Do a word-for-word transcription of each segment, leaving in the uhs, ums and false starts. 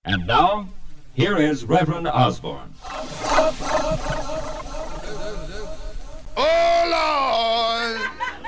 And now, here is Reverend Osborne. Oh, Lord!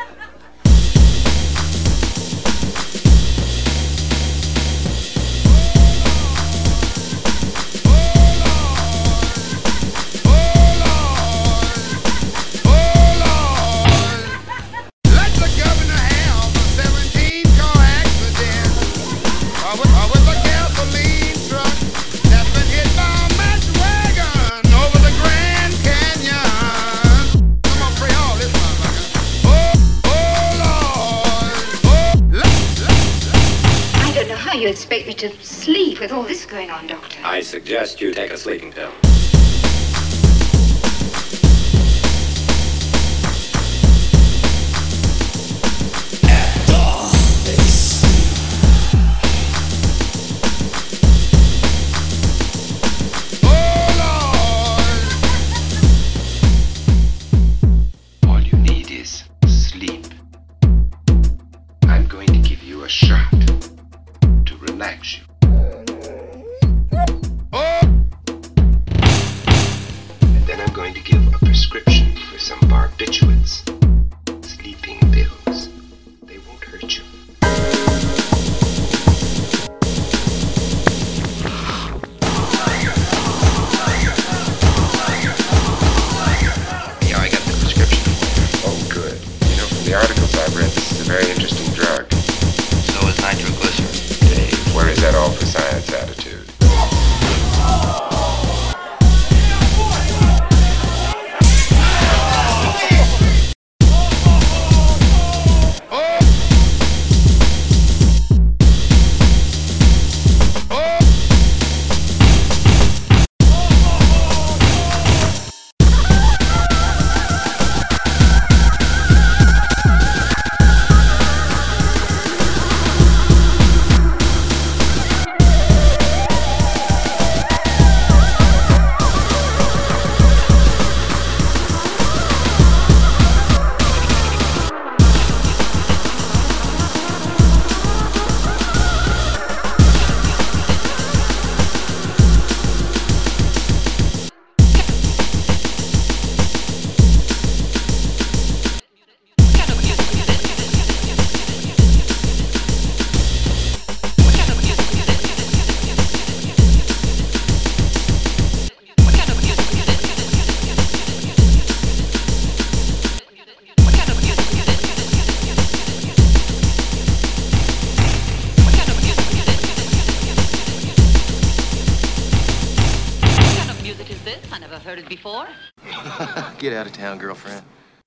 You expect me to sleep with all this going on, Doctor? I suggest you take a sleeping pill. All you need is sleep. I'm going to give you a shot. Relax you. Oh. And then I'm going to give a prescription for some barbiturates. Sleeping pills. They won't hurt you. Yeah, I got the prescription. Oh, good. You know, from the articles I've read, this is a very interesting drug. So is nitroglycerin. Where is that all for science attitude? I never heard it before. Get out of town, girlfriend.